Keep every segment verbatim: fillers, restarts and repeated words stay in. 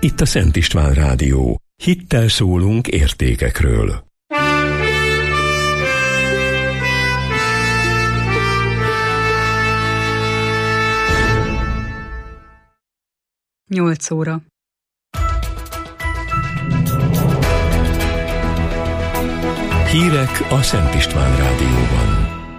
itt a Szent István Rádió. Hittel szólunk értékekről. Nyolc óra. Hírek a Szent István Rádióban.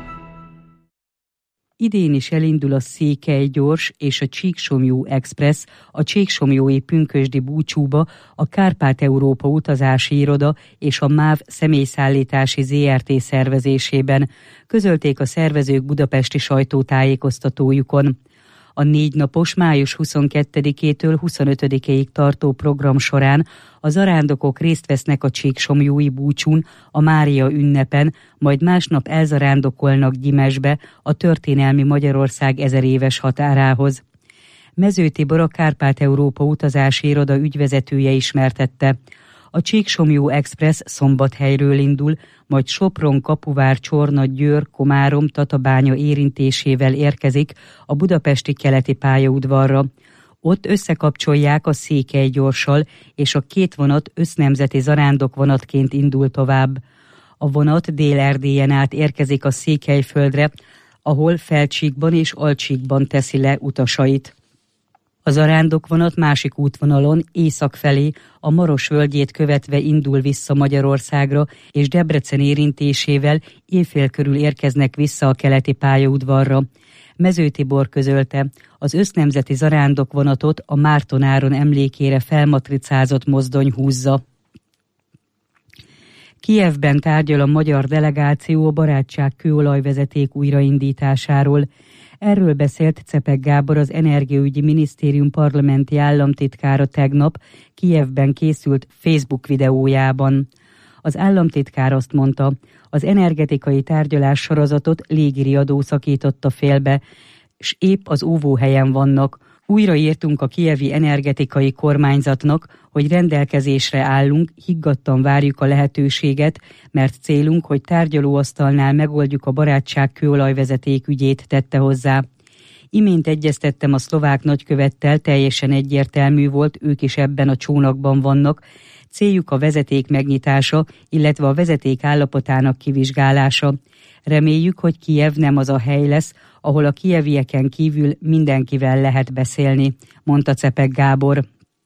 Idén is elindul a Székelygyors és a Csíksomlyó Express a csíksomlyói pünkösdi búcsúba a Kárpát-Európa utazási iroda és a MÁV személyszállítási zé er té szervezésében, közölték a szervezők budapesti sajtótájékoztatójukon. A négy napos május huszonkettedikétől huszonötödikéig tartó program során a zarándokok részt vesznek a csíksomlyói búcsún, a Mária ünnepen, majd másnap elzarándokolnak Gyimesbe, a történelmi Magyarország ezeréves határához. Mező Tibor, a Kárpát-Európa utazási iroda ügyvezetője ismertette. A Csíksomlyó Express Szombathelyről indul, majd Sopron, Kapuvár, Csorna, Győr, Komárom, Tatabánya érintésével érkezik a budapesti keleti pályaudvarra. Ott összekapcsolják a Székelygyorssal, és a két vonat össznemzeti zarándokvonatként indul tovább. A vonat Dél-Erdélyen át érkezik a Székelyföldre, ahol Felcsíkban és Alcsíkban teszi le utasait. A zarándokvonat másik útvonalon észak felé a Maros völgyét követve indul vissza Magyarországra, és Debrecen érintésével éjfél körül érkeznek vissza a keleti pályaudvarra. Mező Tibor közölte, az össznemzeti zarándokvonatot a Márton-áron emlékére felmatricázott mozdony húzza. Kijevben tárgyal a magyar delegáció a barátság kőolajvezeték újraindításáról. Erről beszélt Czepek Gábor, az Energiaügyi Minisztérium parlamenti államtitkára tegnap Kijevben készült Facebook videójában. Az államtitkár azt mondta, az energetikai tárgyalás sorozatot légiriadó szakította félbe, s épp az óvóhelyen vannak. Újraírtunk a kijevi energetikai kormányzatnak, hogy rendelkezésre állunk, higgadtan várjuk a lehetőséget, mert célunk, hogy tárgyalóasztalnál megoldjuk a barátság kőolajvezeték ügyét, tette hozzá. Imént egyeztettem a szlovák nagykövettel, teljesen egyértelmű volt, ők is ebben a csónakban vannak. Céljuk a vezeték megnyitása, illetve a vezeték állapotának kivizsgálása. Reméljük, hogy Kijev nem az a hely lesz, ahol a kijevieken kívül mindenkivel lehet beszélni, mondta Czepek Gábor.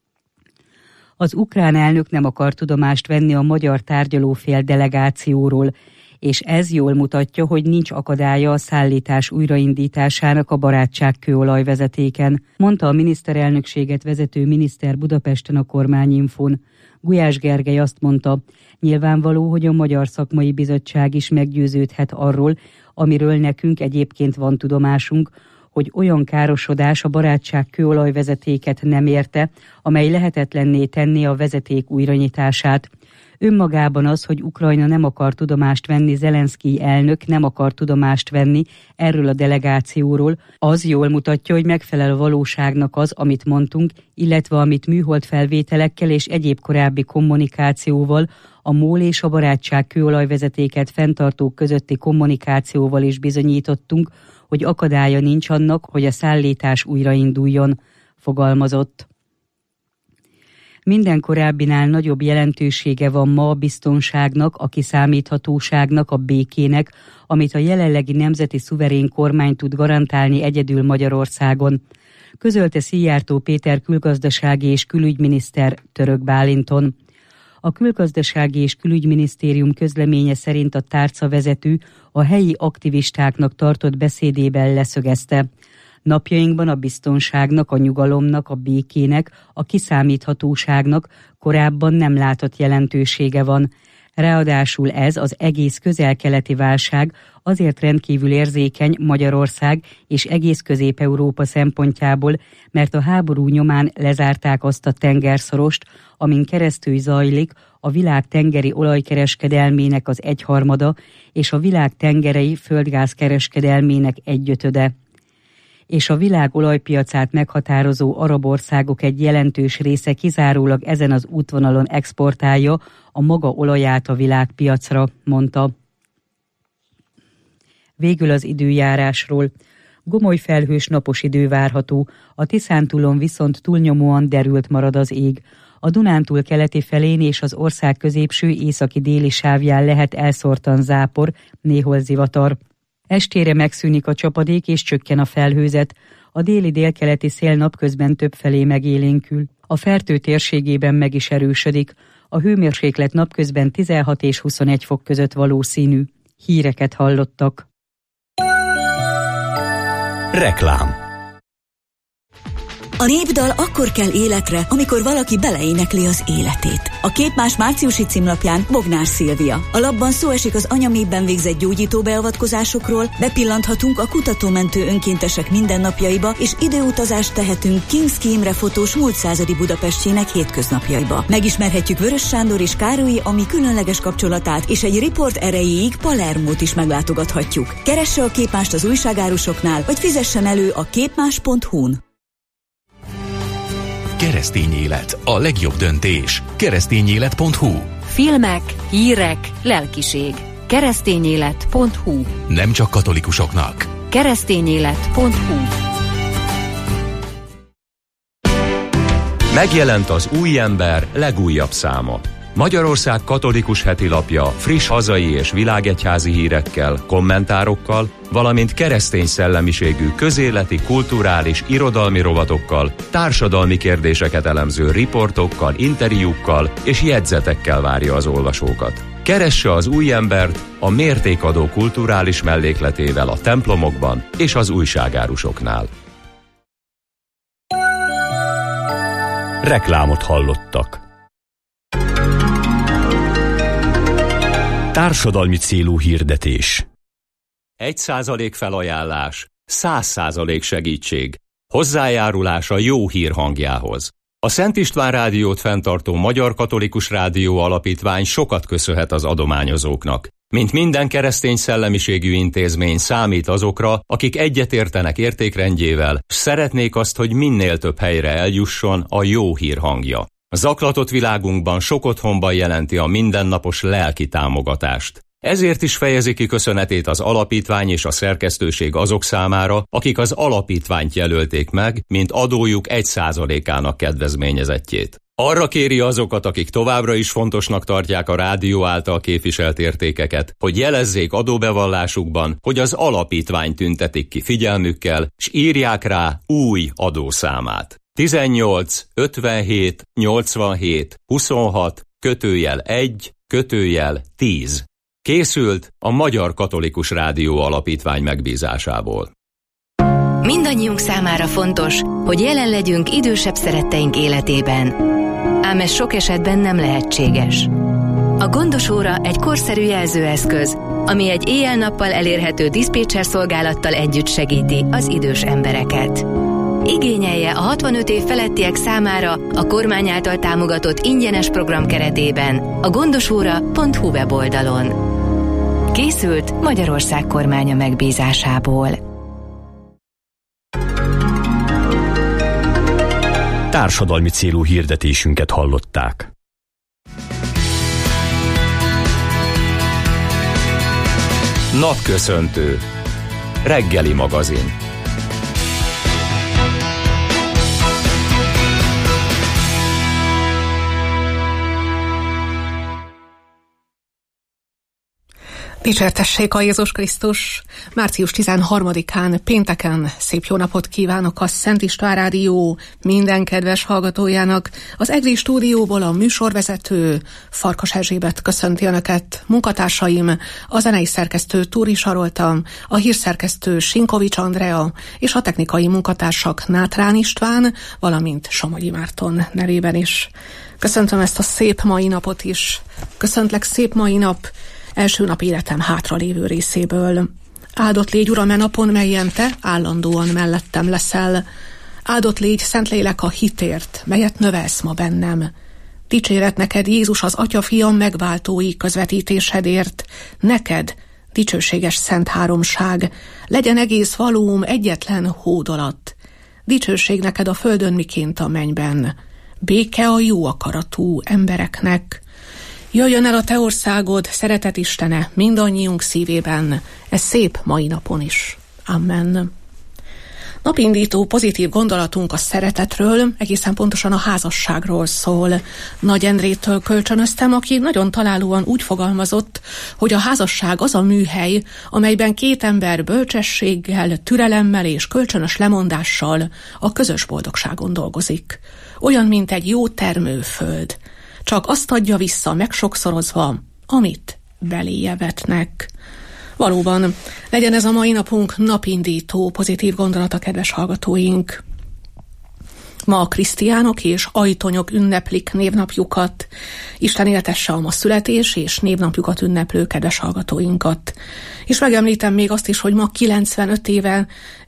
Az ukrán elnök nem akar tudomást venni a magyar tárgyalófél delegációról, és ez jól mutatja, hogy nincs akadálya a szállítás újraindításának a barátság kőolajvezetéken, mondta a miniszterelnökséget vezető miniszter Budapesten a Kormányinfón. Gulyás Gergely azt mondta, nyilvánvaló, hogy a Magyar Szakmai Bizottság is meggyőződhet arról, amiről nekünk egyébként van tudomásunk, hogy olyan károsodás a barátság kőolajvezetéket nem érte, amely lehetetlenné tenné a vezeték újranyitását. Önmagában az, hogy Ukrajna nem akar tudomást venni, Zelenszkij elnök nem akar tudomást venni erről a delegációról, az jól mutatja, hogy megfelel a valóságnak az, amit mondtunk, illetve amit műhold felvételekkel és egyéb korábbi kommunikációval, a MOL és a barátság kőolajvezetéket fenntartók közötti kommunikációval is bizonyítottunk, hogy akadálya nincs annak, hogy a szállítás újrainduljon, fogalmazott. Minden korábbinál nagyobb jelentősége van ma a biztonságnak, a kiszámíthatóságnak, a békének, amit a jelenlegi nemzeti szuverén kormány tud garantálni egyedül Magyarországon, közölte Szijjártó Péter külgazdasági és külügyminiszter Török Bálinton. A külgazdasági és külügyminisztérium közleménye szerint a tárcavezető a helyi aktivistáknak tartott beszédében leszögezte: napjainkban a biztonságnak, a nyugalomnak, a békének, a kiszámíthatóságnak korábban nem látott jelentősége van. Ráadásul ez az egész közel-keleti válság azért rendkívül érzékeny Magyarország és egész Közép-Európa szempontjából, mert a háború nyomán lezárták azt a tengerszorost, amin keresztül zajlik a világ tengeri olajkereskedelmének az egyharmada és a világ tengerei földgázkereskedelmének egyötöde. És a világ olajpiacát meghatározó arab országok egy jelentős része kizárólag ezen az útvonalon exportálja a maga olaját a világpiacra, mondta. Végül az időjárásról. Gomoly felhős napos idő várható, a Tiszántúlon viszont túlnyomóan derült marad az ég. A Dunántúl keleti felén és az ország középső északi déli sávján lehet elszórtan zápor, néhol zivatar. Estére megszűnik a csapadék és csökken a felhőzet. A déli délkeleti szél napközben többfelé megélénkül. A Fertő térségében meg is erősödik. A hőmérséklet napközben tizenhat és huszonegy fok között valószínű. Híreket hallottak. Reklám. A népdal akkor kell életre, amikor valaki beleénekli az életét. A Képmás márciusi címlapján Bognár Szilvia. A lapban szó esik az anyaméhben végzett gyógyító beavatkozásokról, bepillanthatunk a kutatómentő önkéntesek mindennapjaiba, és időutazást tehetünk Kinszki Imre fotós múlt századi Budapestjének hétköznapjaiba. Megismerhetjük Vörös Sándor és Károlyi Ami különleges kapcsolatát, és egy riport erejéig Palermót is meglátogathatjuk. Keresse a Képmást az újságárusoknál, vagy fizessen elő a képmás pont hu-n. Keresztény élet, a legjobb döntés. keresztényélet pont hu. Filmek, hírek, lelkiség. keresztényélet pont hu. Nem csak katolikusoknak. keresztényélet pont hu. Megjelent az Új Ember legújabb száma. Magyarország katolikus hetilapja friss hazai és világegyházi hírekkel, kommentárokkal, valamint keresztény szellemiségű közéleti, kulturális, irodalmi rovatokkal, társadalmi kérdéseket elemző riportokkal, interjúkkal és jegyzetekkel várja az olvasókat. Keresse az Új Embert a mértékadó kulturális mellékletével a templomokban és az újságárusoknál. Reklámot hallottak. Társadalmi célú hirdetés. Egy százalék felajánlás, száz százalék segítség. Hozzájárulás a jó hír hangjához. A Szent István Rádiót fenntartó Magyar Katolikus Rádió Alapítvány sokat köszönhet az adományozóknak. Mint minden keresztény szellemiségű intézmény számít azokra, akik egyetértenek értékrendjével, s szeretnék azt, hogy minél több helyre eljusson a jó hír hangja. A zaklatott világunkban sok otthonban jelenti a mindennapos lelki támogatást. Ezért is fejezi ki köszönetét az alapítvány és a szerkesztőség azok számára, akik az alapítványt jelölték meg, mint adójuk egy százalékának kedvezményezettjét. Arra kéri azokat, akik továbbra is fontosnak tartják a rádió által képviselt értékeket, hogy jelezzék adóbevallásukban, hogy az alapítvány tüntetik ki figyelmükkel, s írják rá új adószámát. tizennyolc ötvenhét nyolcvanhét huszonhat kötőjel egy kötőjel tíz. Készült a Magyar Katolikus Rádió Alapítvány megbízásából. Mindannyiunk számára fontos, hogy jelen legyünk idősebb szeretteink életében. Ám ez sok esetben nem lehetséges. A gondosóra egy korszerű jelzőeszköz, ami egy éjjel-nappal elérhető diszpécser szolgálattal együtt segíti az idős embereket. Igényelje a hatvanöt év felettiek számára a kormány által támogatott ingyenes program keretében a gondosóra pont hu weboldalon. Készült Magyarország kormánya megbízásából. Társadalmi célú hirdetésünket hallották. Napköszöntő. Reggeli magazin. Dicsértessék a Jézus Krisztus! március tizenharmadikán, pénteken szép jó napot kívánok a Szent István Rádió minden kedves hallgatójának. Az EGRI stúdióból a műsorvezető Farkas Erzsébet köszönti Önöket, munkatársaim, a zenei szerkesztő Túri Sarolta, a hírszerkesztő Sinkovics Andrea és a technikai munkatársak Nátrán István, valamint Somogyi Márton nevében is. Köszöntöm ezt a szép mai napot is. Köszöntlek szép mai nap első nap életem hátralévő részéből. Áldott légy, Uram, e napon, melyen Te állandóan mellettem leszel. Áldott légy, Szentlélek, a hitért, melyet növelsz ma bennem. Dicséret neked, Jézus, az Atya-Fiam megváltói közvetítésedért. Neked, dicsőséges Szent Háromság, legyen egész valóm egyetlen hód alatt. Dicsőség neked a földön, miként a mennyben. Béke a jó akaratú embereknek. Jöjjön el a Te országod, szeretet Istene, mindannyiunk szívében, ez szép mai napon is. Amen. Napindító pozitív gondolatunk a szeretetről, egészen pontosan a házasságról szól. Nagy Endrétől kölcsönöztem, aki nagyon találóan úgy fogalmazott, hogy a házasság az a műhely, amelyben két ember bölcsességgel, türelemmel és kölcsönös lemondással a közös boldogságon dolgozik. Olyan, mint egy jó termőföld. Csak azt adja vissza megsokszorozva, amit beléje vetnek. Valóban, legyen ez a mai napunk napindító pozitív gondolata, kedves hallgatóink. Ma a krisztiánok és ajtonyok ünneplik névnapjukat. Isten éltesse a ma születés és névnapjukat ünneplő kedves hallgatóinkat. És megemlítem még azt is, hogy ma kilencvenöt éve,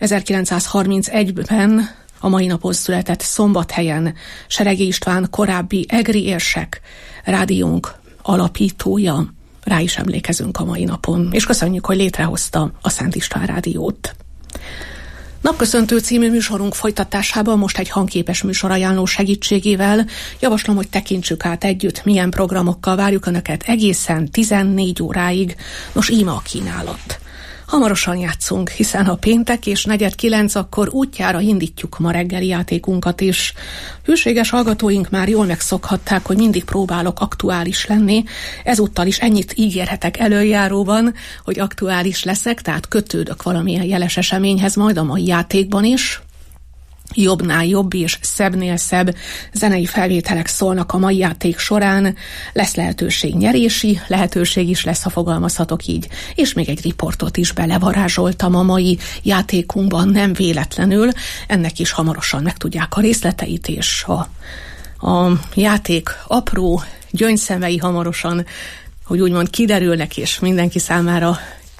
ezerkilencszázharmincegyben a mai napon született Szombathelyen Seregi István, korábbi egri érsek, rádiónk alapítója. Rá is emlékezünk a mai napon, és köszönjük, hogy létrehozta a Szent István Rádiót. Napköszöntő című műsorunk folytatásában most egy hangképes műsorajánló segítségével javaslom, hogy tekintsük át együtt, milyen programokkal várjuk Önöket egészen tizennégy óráig. Nos, íme a kínálat. Hamarosan játszunk, hiszen ha péntek és negyed kilenc, akkor útjára indítjuk ma reggeli játékunkat is. Hűséges hallgatóink már jól megszokhatták, hogy mindig próbálok aktuális lenni. Ezúttal is ennyit ígérhetek előjáróban, hogy aktuális leszek, tehát kötődök valamilyen jeles eseményhez majd a mai játékban is. Jobbnál jobb és szebbnél szebb zenei felvételek szólnak a mai játék során, lesz lehetőség nyerési, lehetőség is lesz, ha fogalmazhatok így, és még egy riportot is belevarázsoltam a mai játékunkban, nem véletlenül, ennek is hamarosan megtudják a részleteit, és a, a játék apró gyöngyszemei hamarosan, hogy úgymond kiderülnek, és mindenki számára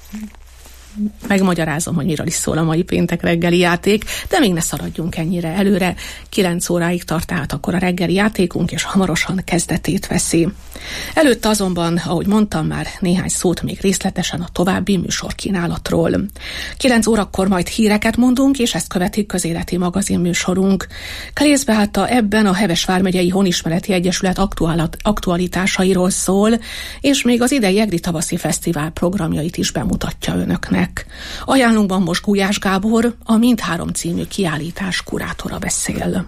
megmagyarázom, hogy miről is szól a mai péntek reggeli játék, de még ne szaladjunk ennyire előre. kilenc óráig tart tehát akkor a reggeli játékunk, és hamarosan kezdetét veszi. Előtte azonban, ahogy mondtam már, néhány szót még részletesen a további műsorkínálatról. kilenc órakor majd híreket mondunk, és ezt követik közéleti magazin műsorunk. Krész Beáta ebben a Heves vármegyei Honismereti Egyesület aktualitásairól szól, és még az idei Egri Tavaszi Fesztivál programjait is bemutatja önöknek. Ajánlunkban most Gulyás Gábor, a Mindhárom című kiállítás kurátora beszél.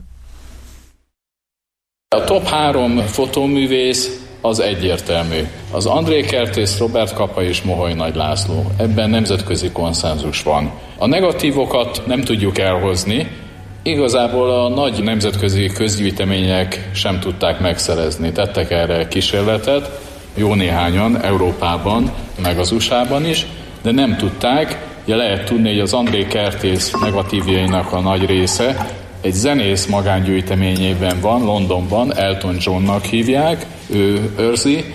A top három fotóművész az egyértelmű. Az André Kertész, Robert Kapa és Moholy Nagy László. Ebben nemzetközi konszenzus van. A negatívokat nem tudjuk elhozni, igazából a nagy nemzetközi közgyűjtemények sem tudták megszerezni. Tettek erre kísérletet, jó néhányan Európában, meg az u es á-ban is, de nem tudták. Ugye lehet tudni, hogy az André Kertész negatívjainak a nagy része egy zenész magángyűjteményében van, Londonban, Elton Johnnak hívják, ő őrzi.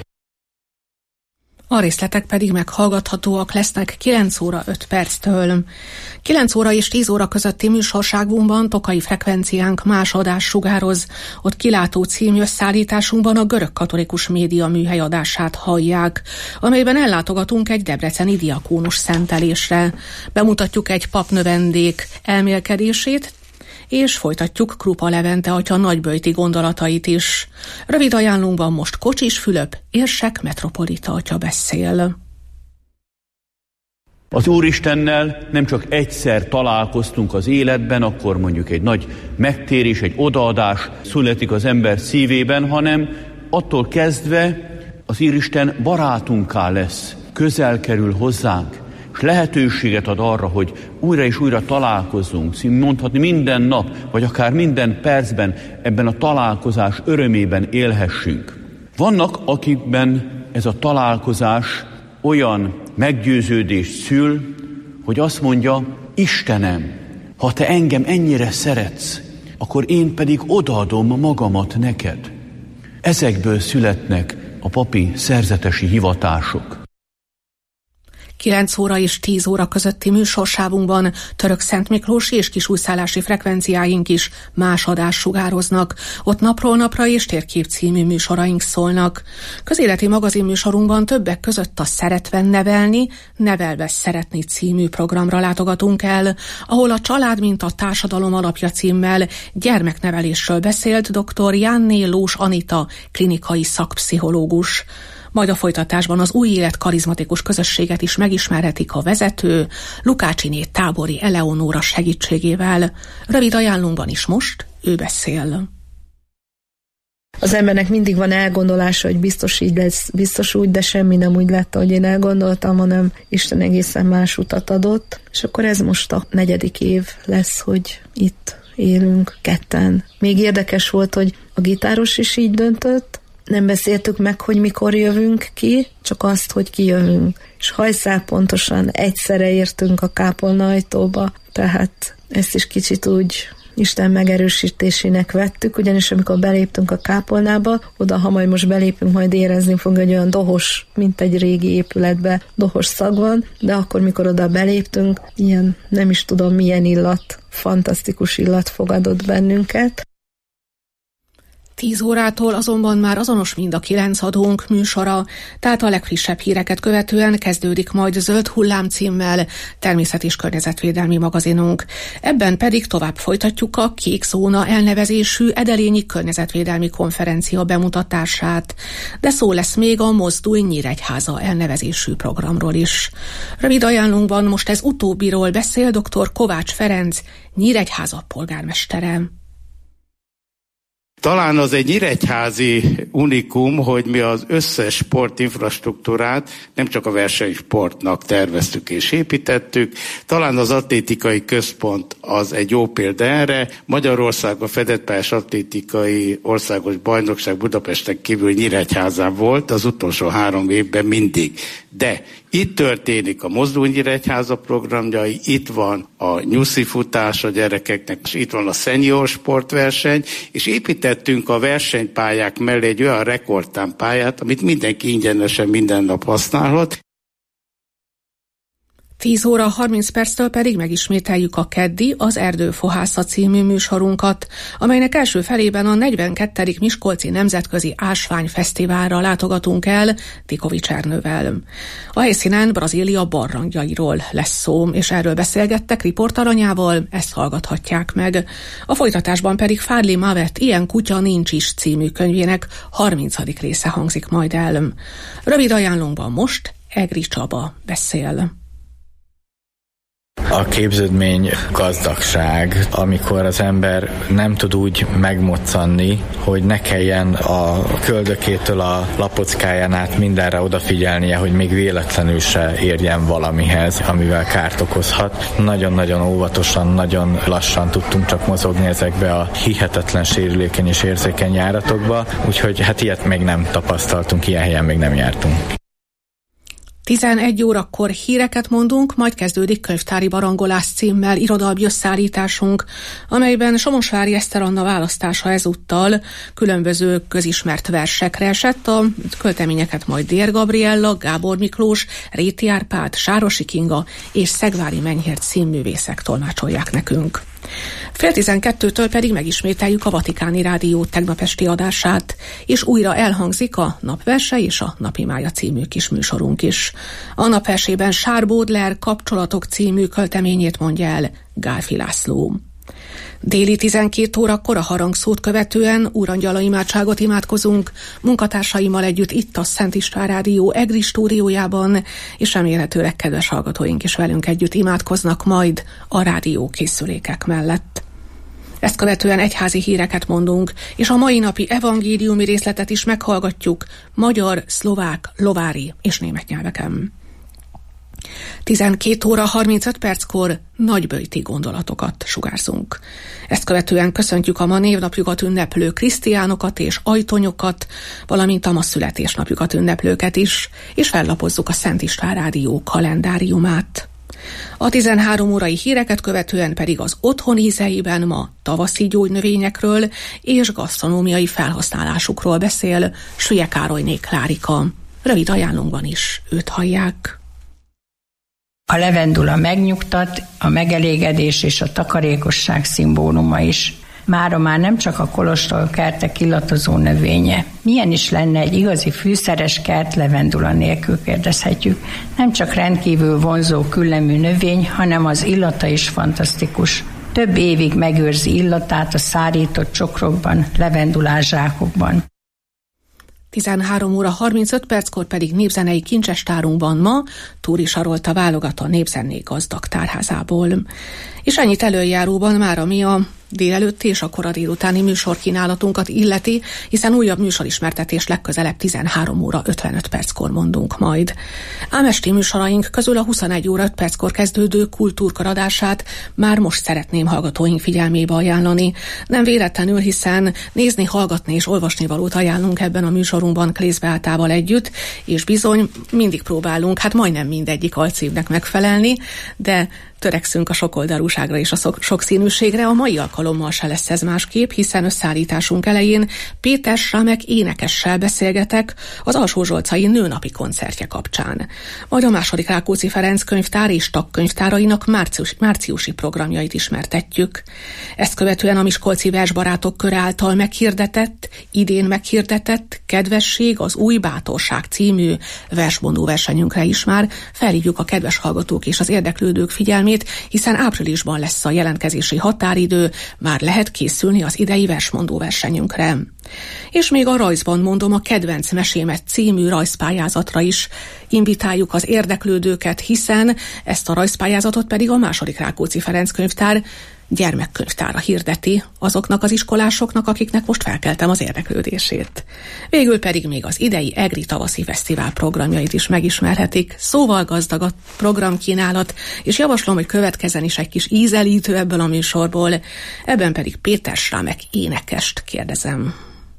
A részletek pedig meghallgathatóak lesznek kilenc óra öt perctől. kilenc óra és tíz óra közötti műsorságunkban Tokai frekvenciánk más adás sugároz. Ott Kilátó című összeállításunkban a görög katolikus média műhely adását hallják, amelyben ellátogatunk egy debreceni diakónus szentelésre. Bemutatjuk egy papnövendék elmélkedését, és folytatjuk Krupa Levente atya nagyböjti gondolatait is. Rövid ajánlunkban most Kocsis Fülöp, érsek metropolita atya beszél. Az Úristennel nem csak egyszer találkoztunk az életben, akkor mondjuk egy nagy megtérés, egy odaadás születik az ember szívében, hanem attól kezdve az Úristen barátunká lesz, közel kerül hozzánk, és lehetőséget ad arra, hogy újra és újra találkozzunk, mondhatni minden nap, vagy akár minden percben ebben a találkozás örömében élhessünk. Vannak, akikben ez a találkozás olyan meggyőződést szül, hogy azt mondja, Istenem, ha te engem ennyire szeretsz, akkor én pedig odaadom magamat neked. Ezekből születnek a papi szerzetesi hivatások. kilenc óra és tíz óra közötti műsorsávunkban Török Szentmiklósi és kisújszállási frekvenciáink is más adást sugároznak. Ott napról napra és térkép című műsoraink szólnak. Közéleti magazinműsorunkban többek között a Szeretve nevelni, nevelve szeretni című programra látogatunk el, ahol a Család mint a társadalom alapja címmel gyermeknevelésről beszélt dr. Jánné Lós Anita, klinikai szakpszichológus. Majd a folytatásban az Új Élet karizmatikus közösséget is megismerhetik a vezető, Lukácsiné Tábori Eleonóra segítségével. Rövid ajánlónkban is most ő beszél. Az embernek mindig van elgondolása, hogy biztos így lesz, biztos úgy, de semmi nem úgy lett, ahogy én elgondoltam, hanem Isten egészen más utat adott. És akkor ez most a negyedik év lesz, hogy itt élünk ketten. Még érdekes volt, hogy a gitáros is így döntött, nem beszéltük meg, hogy mikor jövünk ki, csak azt, hogy kijövünk. És hajszál pontosan egyszerre értünk a kápolna ajtóba, tehát ezt is kicsit úgy Isten megerősítésének vettük, ugyanis amikor beléptünk a kápolnába, oda, ha majd most belépünk, majd érezni fog, egy olyan dohos, mint egy régi épületbe dohos szag van, de akkor, mikor oda beléptünk, ilyen nem is tudom milyen illat, fantasztikus illat fogadott bennünket. Tíz órától azonban már azonos mind a kilenc adónk műsora, tehát a legfrissebb híreket követően kezdődik majd Zöld hullám címmel természet- és környezetvédelmi magazinunk. Ebben pedig tovább folytatjuk a Kék Zóna elnevezésű edelényi környezetvédelmi konferencia bemutatását, de szó lesz még a Mozdulj Nyíregyháza elnevezésű programról is. Rövid ajánlónkban most ez utóbbiról beszél dr. Kovács Ferenc, Nyíregyháza polgármestere. Talán az egy nyíregyházi unikum, hogy mi az összes sportinfrastruktúrát nem csak a versenysportnak terveztük és építettük. Talán az atlétikai központ az egy jó példa erre. Magyarországon fedett pályás atlétikai országos bajnokság Budapesten kívül Nyíregyházán volt az utolsó három évben mindig. De itt történik a Mozdulj Nyíregyháza programjai, itt van a nyuszi futás a gyerekeknek, és itt van a senior sportverseny, és építettünk a versenypályák mellé egy olyan rekordtámpályát, amit mindenki ingyenesen minden nap használhat. tíz óra harminc perctől pedig megismételjük a keddi, az Erdőfohásza című műsorunkat, amelynek első felében a negyvenkettedik Miskolci Nemzetközi Ásványfesztiválra látogatunk el Tikovics Ernővel. A helyszínen Brazília barlangjairól lesz szó, és erről beszélgettek riportalanyával, ezt hallgathatják meg. A folytatásban pedig Fádli Mavet Ilyen kutya nincs is című könyvének harmincadik része hangzik majd el. Rövid ajánlónkban most Egri Csaba beszél. A képződmény gazdagság, amikor az ember nem tud úgy megmoccanni, hogy ne kelljen a köldökétől a lapockáján át mindenre odafigyelnie, hogy még véletlenül se érjen valamihez, amivel kárt okozhat. Nagyon-nagyon óvatosan, nagyon lassan tudtunk csak mozogni ezekbe a hihetetlen sérülékeny és érzékeny járatokba, úgyhogy hát ilyet még nem tapasztaltunk, ilyen helyen még nem jártunk. tizenegy órakor híreket mondunk, majd kezdődik Könyvtári barangolás címmel irodalmi összeállításunk, amelyben Somosvári Eszter Anna választása ezúttal különböző közismert versekre esett. A költeményeket majd Dér Gabriella, Gábor Miklós, Réti Árpád, Sárosi Kinga és Szegvári Menyhért színművészek tolmácsolják nekünk. Fél tizenkettőtől pedig megismételjük a Vatikáni Rádió tegnap esti adását, és újra elhangzik a Napverse és a Napimája című kis műsorunk is. A Napversében Charles Baudelaire Kapcsolatok című költeményét mondja el Gálfi László. Déli tizenkét órakor a harangszót követően úrangyala imádságot imádkozunk, munkatársaimmal együtt itt a Szent István Rádió Egri stúdiójában, és remélhetőleg kedves hallgatóink is velünk együtt imádkoznak majd a rádió készülékek mellett. Ezt követően egyházi híreket mondunk, és a mai napi evangéliumi részletet is meghallgatjuk magyar, szlovák, lovári és német nyelveken. tizenkét óra harmincöt perckor nagyböjti gondolatokat sugárzunk. Ezt követően köszöntjük a ma névnapjukat ünneplő krisztiánokat és ajtonyokat, valamint a ma születésnapjukat ünneplőket is, és fellapozzuk a Szent István Rádió kalendáriumát. A tizenhárom órai híreket követően pedig az otthon ízeiben ma tavaszi gyógynövényekről és gasztronómiai felhasználásukról beszél Sülye Károlyné Klárika. Rövid ajánlónkban is őt hallják. A levendula megnyugtat, a megelégedés és a takarékosság szimbóluma is. Mára már nem csak a kolostor kertek illatozó növénye. Milyen is lenne egy igazi fűszeres kert levendula nélkül, kérdezhetjük. Nem csak rendkívül vonzó küllemű növény, hanem az illata is fantasztikus. Több évig megőrzi illatát a szárított csokrokban, levendulás zsákokban. tizenhárom óra harmincöt perckor pedig népzenei kincsestárunkban ma Túri Sarolta válogat a Népzennék gazdag tárházából. És ennyit előjáróban már ami a délelőtti és a kora délutáni műsorkínálatunkat illeti, hiszen újabb műsorismertetés legközelebb tizenhárom óra ötvenöt perckor mondunk majd. Ám esti műsoraink közül a huszonegy óra öt perckor kezdődő kultúrkör adását már most szeretném hallgatóink figyelmébe ajánlani. Nem véletlenül, hiszen nézni, hallgatni és olvasni valót ajánlunk ebben a műsorunkban Klész Beátával együtt, és bizony mindig próbálunk, hát majdnem mindegyik alcímnek megfelelni, de törekszünk a sokoldalúságra és a sokszínűségre. A mai alkalommal se lesz ez másképp, hiszen összeállításunk elején Péter Schramek énekessel beszélgetek az Alsó-Zsolcai nőnapi koncertje kapcsán. Majd a második Rákóczi Ferenc könyvtár és tagkönyvtárainak március, márciusi programjait ismertetjük. Ezt követően a miskolci versbarátok köre által meghirdetett, idén meghirdetett Kedvesség az új bátorság című versmondó versenyünkre is már felhívjuk a kedves hallgatók és az érdeklődők figyelmét, hiszen áprilisban lesz a jelentkezési határidő, már lehet készülni az idei versmondó versenyünkre. És még a Rajzban mondom a Kedvenc mesémet című rajzpályázatra is invitáljuk az érdeklődőket, hiszen ezt a rajzpályázatot pedig a második Rákóczi Ferenc könyvtár gyermekkönyvtára hirdeti azoknak az iskolásoknak, akiknek most felkeltem az érdeklődését. Végül pedig még az idei Egri Tavaszi Fesztivál programjait is megismerhetik. Szóval gazdag a programkínálat, és javaslom, hogy következzen is egy kis ízelítő ebből a műsorból, ebben pedig Péter Schramek énekest kérdezem.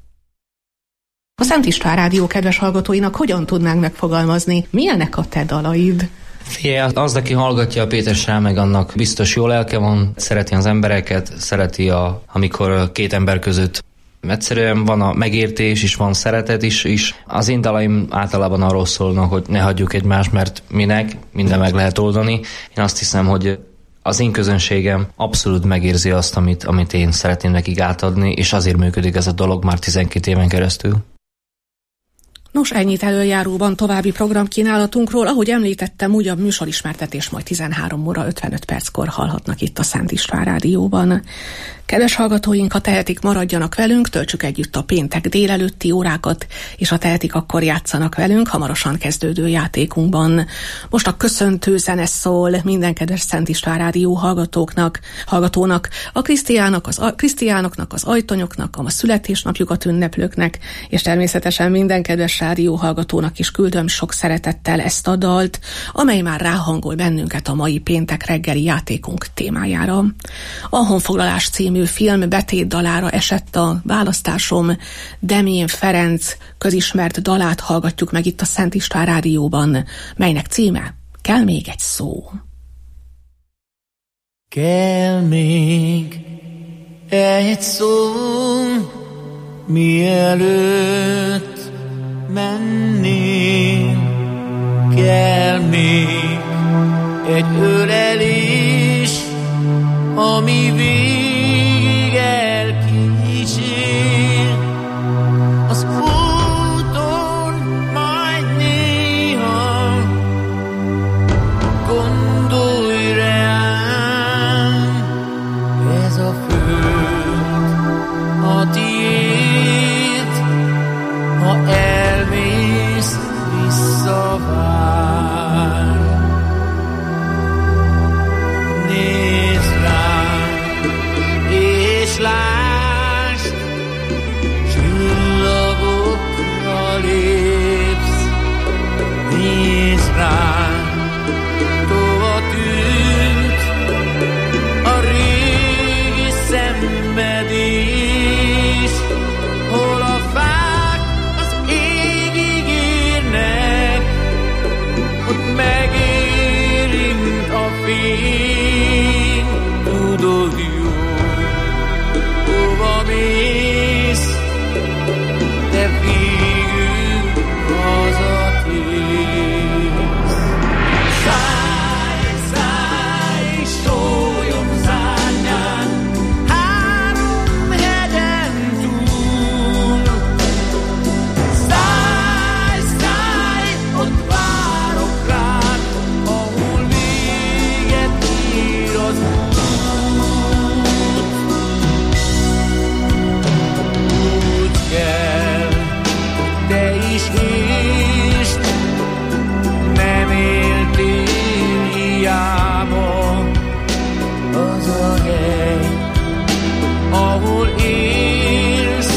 A Szent István Rádió kedves hallgatóinak hogyan tudnánk megfogalmazni, milyenek a te dalaid? Figyelj, az, aki hallgatja a Péter Schramek, annak biztos jó lelke van, szereti az embereket, szereti, a, amikor két ember között egyszerűen van a megértés is, van szeretet is, is. Az én dalaim általában arról szólnak, hogy ne hagyjuk egymást, mert minek, minden meg lehet oldani. Én azt hiszem, hogy az én közönségem abszolút megérzi azt, amit, amit én szeretném nekik átadni, és azért működik ez a dolog már tizenkét éven keresztül. Nos, ennyit előjáróban további programkínálatunkról. Ahogy említettem, újabb műsorismertetés majd tizenhárom óra ötvenöt perckor hallhatnak itt a Szent István Rádióban. Kedves hallgatóink, ha tehetik, maradjanak velünk, töltsük együtt a péntek délelőtti órákat, és ha tehetik, akkor játszanak velünk hamarosan kezdődő játékunkban. Most a köszöntő zene szól minden kedves Szent István Rádió hallgatóknak, hallgatónak, a krisztiánok, az, a krisztiánoknak, az ajtonyoknak, a születésnapjukat ünneplőknek, és természetesen minden kedves rádió hallgatónak is küldöm sok szeretettel ezt a dalt, amely már ráhangol bennünket a mai péntek reggeli játékunk témájára. A Honfoglalás című film betétdalára esett a választásom, Demjén Ferenc közismert dalát hallgatjuk meg itt a Szent István Rádióban, melynek címe Kell még egy szó. Kell még egy szó, mielőtt mennénk, kell még egy ölelés, ami végig elkísér. Az úton majd néha gondolj rám, ez a föld a tiéd, ha elmész visszavár. Nézd rám, az a hely, ahol élsz,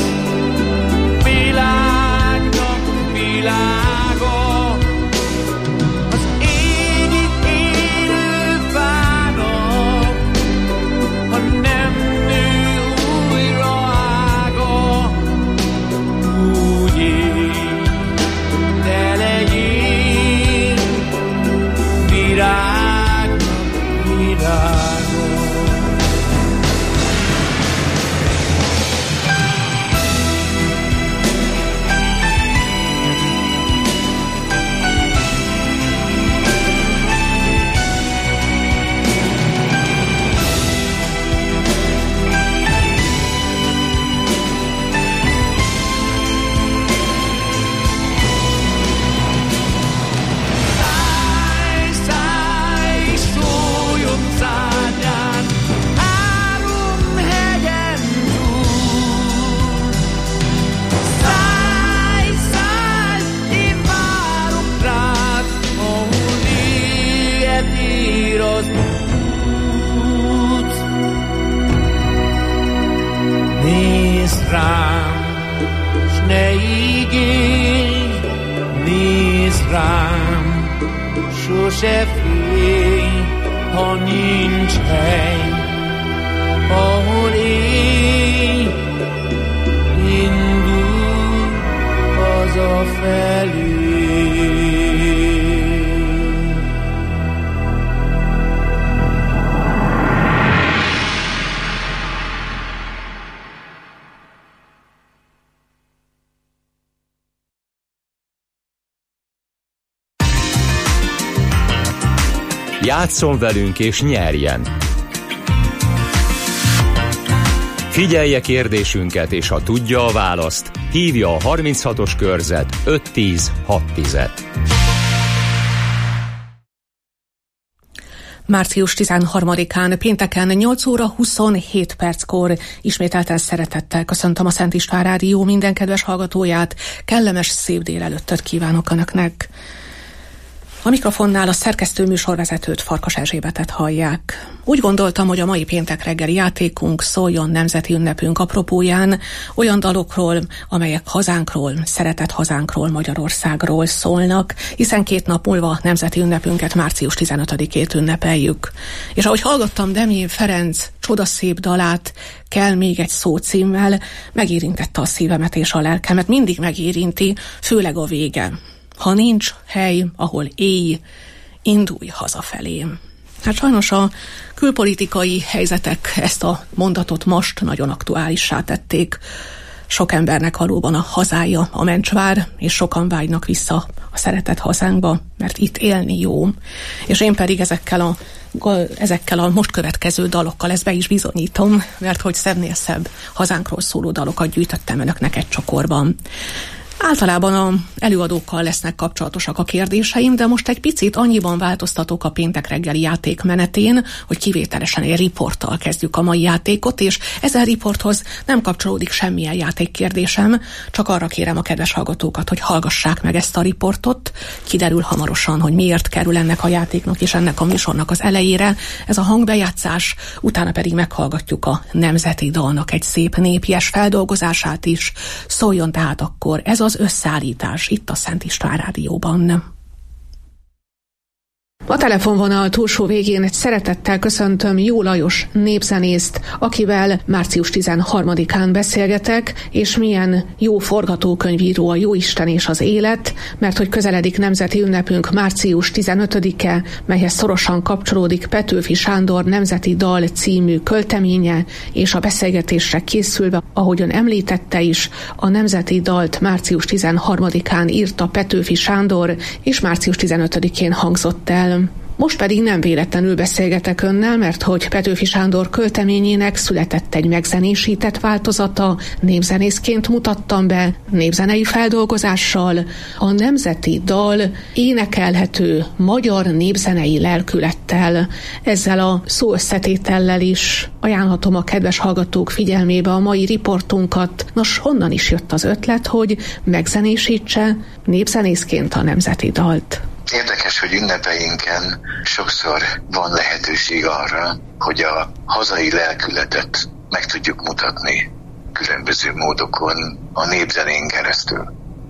világnak világa, az égi élő fának, ha nem nő újra ága, úgy élj, te legyél virágnak virága. Nézd rám, s ne ígérj, nézd rám, sose félj, ha nincs hely, ahol élj, indulj hazafelé. Játsszon velünk és nyerjen! Figyelje kérdésünket, és ha tudja a választ, hívja a harminchatos körzet öt tíz hat tíz. március tizenharmadikán, pénteken nyolc óra huszonhét perckor ismételten szeretettel köszöntöm a Szent István Rádió minden kedves hallgatóját. Kellemes, szép délelőttöt kívánok Önöknek. A mikrofonnál a szerkesztő műsorvezetőt, Farkas Erzsébetet hallják. Úgy gondoltam, hogy a mai péntek reggeli játékunk szóljon nemzeti ünnepünk apropóján olyan dalokról, amelyek hazánkról, szeretett hazánkról, Magyarországról szólnak, hiszen két nap múlva nemzeti ünnepünket, március tizenötödikét ünnepeljük. És ahogy hallgattam Demjén Ferenc csodaszép dalát, Kell még egy szó címmel, megérintette a szívemet és a lelkemet, mindig megérinti, főleg a vége. Ha nincs hely, ahol élj, indulj hazafelé. Hát sajnos a külpolitikai helyzetek ezt a mondatot most nagyon aktuálissá tették. Sok embernek valóban a hazája a mencsvár, és sokan vágynak vissza a szeretett hazánkba, mert itt élni jó. És én pedig ezekkel a, ezekkel a most következő dalokkal ezt be is bizonyítom, mert hogy szebbnél szebb hazánkról szóló dalokat gyűjtöttem önöknek egy csokorban. Általában a előadókkal lesznek kapcsolatosak a kérdéseim, de most egy picit annyiban változtatok a péntek reggeli játék menetén, hogy kivételesen egy riporttal kezdjük a mai játékot, és ezen riporthoz nem kapcsolódik semmilyen játékkérdésem, csak arra kérem a kedves hallgatókat, hogy hallgassák meg ezt a riportot. Kiderül hamarosan, hogy miért kerül ennek a játéknak és ennek a műsornak az elejére ez a hangbejátszás, utána pedig meghallgatjuk a nemzeti dalnak egy szép népies feldolgozását is. Szóljon tehát akkor ez az összeállítás itt a Szent István Rádióban. A telefonvonal túlsó végén egy szeretettel köszöntöm Jó Lajos népzenészt, akivel március tizenharmadikán beszélgetek, és milyen jó forgatókönyvíró a Jóisten és az élet, mert hogy közeledik nemzeti ünnepünk március tizenötödike, melyhez szorosan kapcsolódik Petőfi Sándor Nemzeti Dal című költeménye, és a beszélgetésre készülve, ahogy ön említette is, a Nemzeti Dalt március tizenharmadikán írta Petőfi Sándor, és március tizenötödikén hangzott el. Most pedig nem véletlenül beszélgetek önnel, mert hogy Petőfi Sándor költeményének született egy megzenésített változata, népzenészként mutattam be, népzenei feldolgozással. A nemzeti dal énekelhető magyar népzenei lelkülettel, ezzel a szóösszetétellel is ajánlhatom a kedves hallgatók figyelmébe a mai riportunkat. Nos, honnan is jött az ötlet, hogy megzenésítse népzenészként a nemzeti dalt? Érdekes, hogy ünnepeinken sokszor van lehetőség arra, hogy a hazai lelkületet meg tudjuk mutatni különböző módokon a népzenén keresztül.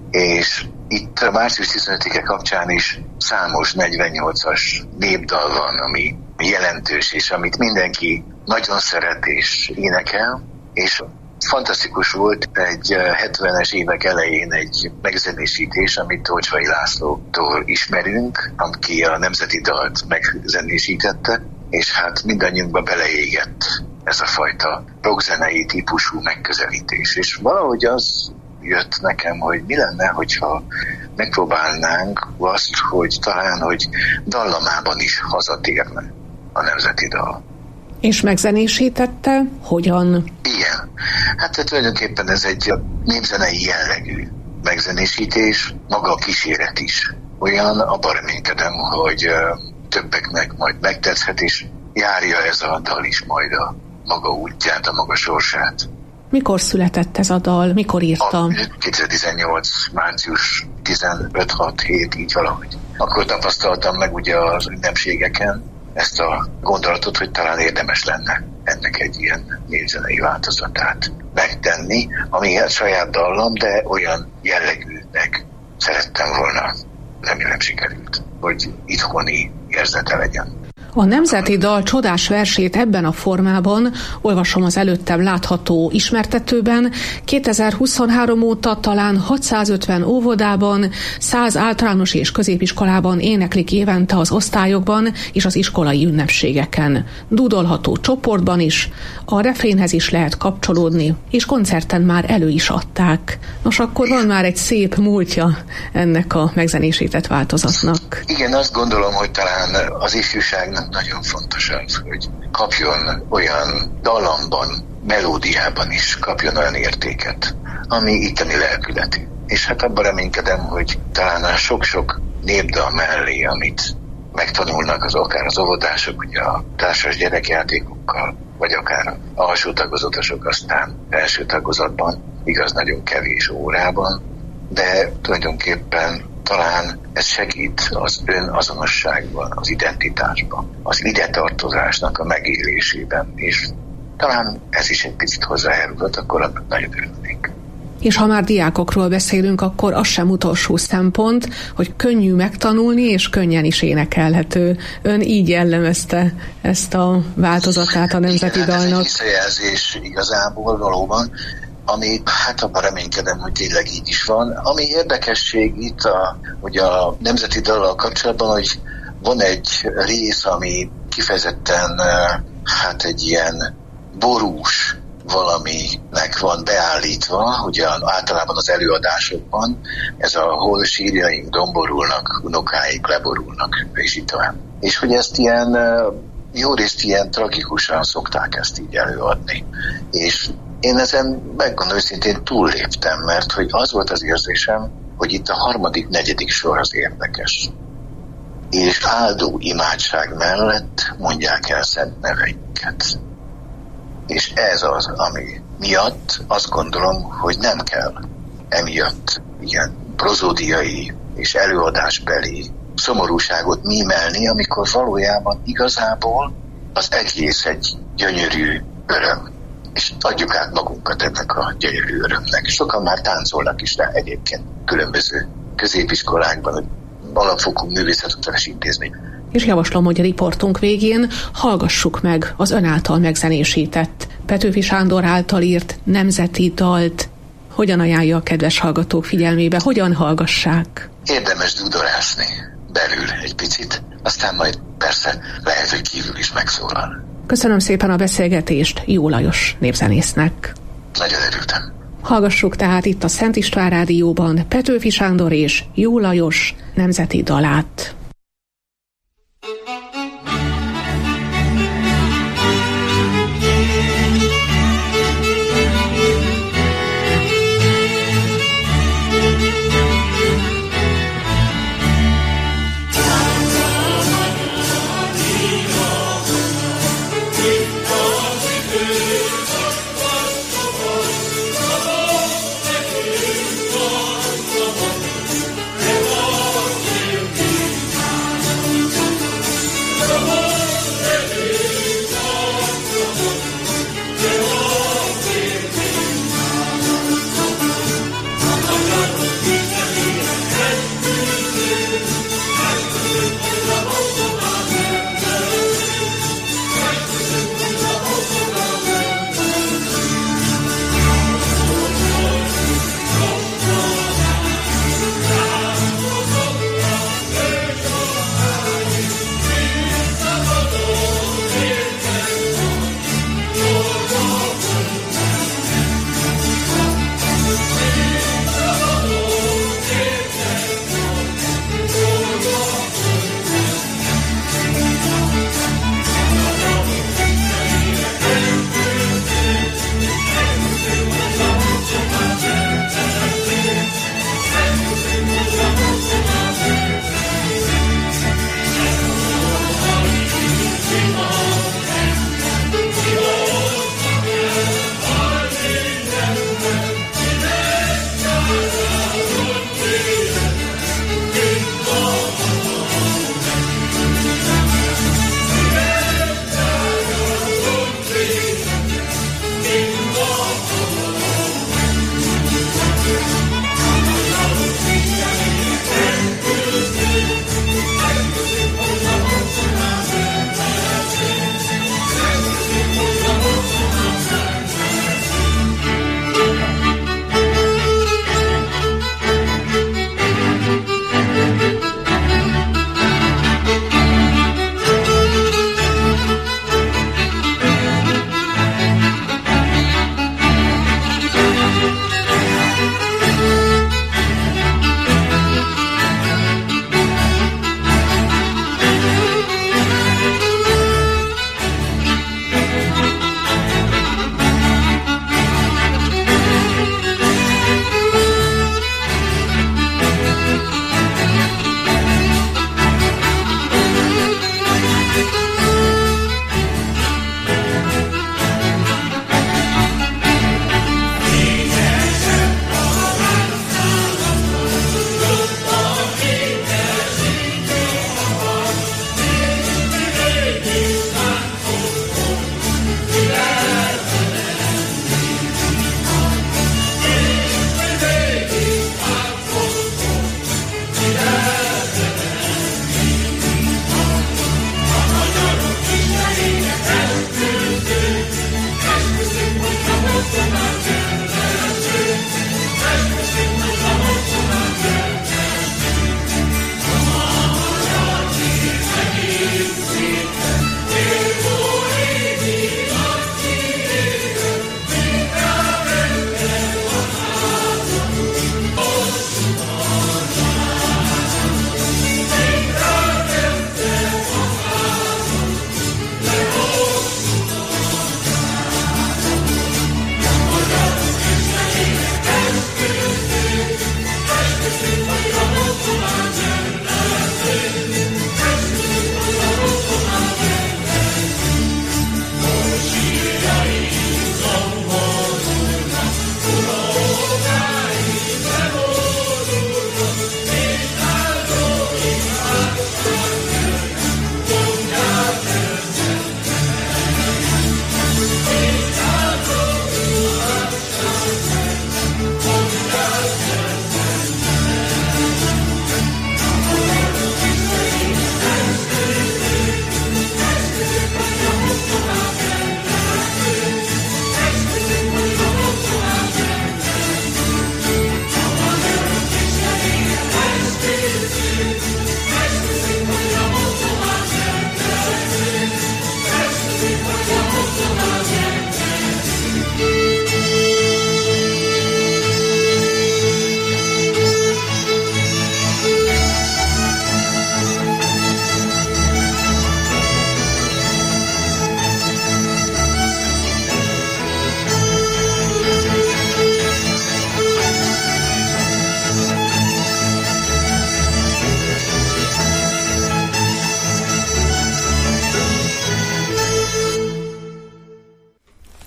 És itt a március tizenötödike kapcsán is számos negyvennyolcas népdal van, ami jelentős, és amit mindenki nagyon szeret és énekel, és fantasztikus volt egy hetvenes évek elején egy megzenésítés, amit Tolcsai Lászlótól ismerünk, aki a nemzeti dalt megzenésítette, és hát mindannyiunkba beleégett ez a fajta rockzenei típusú megközelítés. És valahogy az jött nekem, hogy mi lenne, hogyha megpróbálnánk azt, hogy talán, hogy dallamában is hazatérne a nemzeti dal. És megzenésítette? Hogyan? Igen. Hát tulajdonképpen ez egy népzenei jellegű megzenésítés, maga a kíséret is. Olyan, abban reménykedem, hogy többeknek majd megtetszhet, és járja ez a dal is majd a maga útját, a maga sorsát. Mikor született ez a dal? Mikor írta? kétezer-tizennyolc. március tizenöt hat hét, így valahogy. Akkor tapasztaltam meg ugye az ünnepségeken ezt a gondolatot, hogy talán érdemes lenne ennek egy ilyen népzenei változatát megtenni, ami hát saját dallam, de olyan jellegűnek szerettem volna. Remélem sikerült, hogy itthoni érzete legyen. A nemzeti dal csodás versét ebben a formában, olvasom az előttem látható ismertetőben, kétezer-huszonhárom óta talán hatszázötven óvodában, száz általános és középiskolában éneklik évente az osztályokban és az iskolai ünnepségeken. Dúdolható csoportban is, a refrénhez is lehet kapcsolódni, és koncerten már elő is adták. Nos, akkor van már egy szép múltja ennek a megzenésített változatnak. Igen, azt gondolom, hogy talán az ifjúságnak nagyon fontos az, hogy kapjon olyan dallamban, melódiában is kapjon olyan értéket, ami itteni lelkületű. És hát abban reménykedem, hogy talán a sok-sok népdal mellé, amit megtanulnak az akár az óvodások, ugye a társas gyerekjátékokkal, vagy akár alsó tagozatosok aztán első tagozatban, igaz nagyon kevés órában, de tulajdonképpen talán ez segít az önazonosságban, az identitásban, az idetartozásnak a megélésében, és talán ez is egy picit hozzájárulhat, akkor annak nagyon örülnék. És ha már diákokról beszélünk, akkor az sem utolsó szempont, hogy könnyű megtanulni, és könnyen is énekelhető. Ön így jellemezte ezt a változatát a nemzeti igen, dalnak. Ez egy visszajelzés igazából valóban, ami hát abban reménykedem, hogy tényleg így is van. Ami érdekesség itt a, hogy a nemzeti dallal kapcsolatban, hogy van egy rész, ami kifejezetten hát egy ilyen borús valaminek van beállítva, ugye általában az előadásokban, ez a hol sírjaink domborulnak, unokáink leborulnak, és így tovább. És hogy ezt ilyen, jó részt ilyen tragikusan szokták ezt így előadni. És én ezen megmondom őszintén túlléptem, mert hogy az volt az érzésem, hogy itt a harmadik, negyedik sor az érdekes. És áldó imádság mellett mondják el szent neveinket. És ez az, ami miatt azt gondolom, hogy nem kell emiatt ilyen prozódiai és előadásbeli szomorúságot mímelni, amikor valójában igazából az egész egy gyönyörű öröm. És adjuk át magunkat ennek a gyönyörű örömnek. Sokan már táncolnak is rá egyébként különböző középiskolákban, alapfokú művészetoktatási intézmény. És javaslom, hogy a riportunk végén hallgassuk meg az ön által megzenésített, Petőfi Sándor által írt nemzeti dalt. Hogyan ajánlja a kedves hallgatók figyelmébe, hogyan hallgassák? Érdemes dudorászni belül egy picit, aztán majd persze lehet, hogy kívül is megszólal. Köszönöm szépen a beszélgetést Jó Lajos népzenésznek. Nagyon örültem. Hallgassuk tehát itt a Szent István Rádióban Petőfi Sándor és Jó Lajos nemzeti dalát.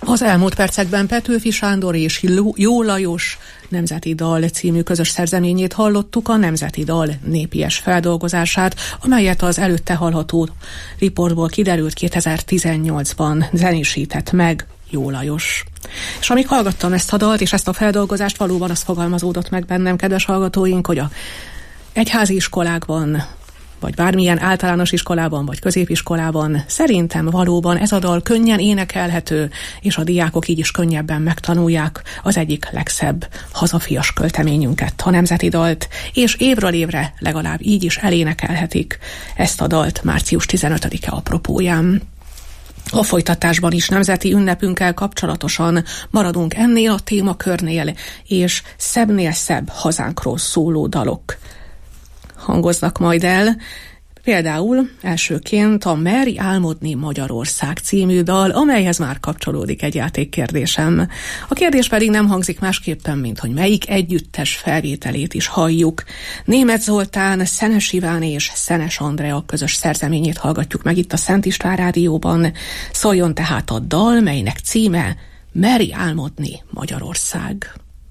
Az elmúlt percekben Petőfi Sándor és Jó Lajos Nemzeti Dal című közös szerzeményét hallottuk, a Nemzeti Dal népies feldolgozását, amelyet az előtte hallható riportból kiderült kétezer-tizennyolcban zenésített meg Jó Lajos. És amíg hallgattam ezt a dalt és ezt a feldolgozást, valóban az fogalmazódott meg bennem, kedves hallgatóink, hogy a egyházi iskolákban, vagy bármilyen általános iskolában, vagy középiskolában szerintem valóban ez a dal könnyen énekelhető, és a diákok így is könnyebben megtanulják az egyik legszebb hazafias költeményünket, a nemzeti dalt, és évről évre legalább így is elénekelhetik ezt a dalt március tizenötödike apropóján. A folytatásban is nemzeti ünnepünkkel kapcsolatosan maradunk ennél a témakörnél, és szebbnél szebb hazánkról szóló dalok hangoznak majd el. Például elsőként a Merj álmodni Magyarország című dal, amelyhez már kapcsolódik egy játékkérdésem. A kérdés pedig nem hangzik másképpen, mint hogy melyik együttes felvételét is halljuk. Németh Zoltán, Szenes Iván és Szenes Andrea közös szerzeményét hallgatjuk meg itt a Szent István Rádióban. Szóljon tehát a dal, melynek címe Merj álmodni Magyarország.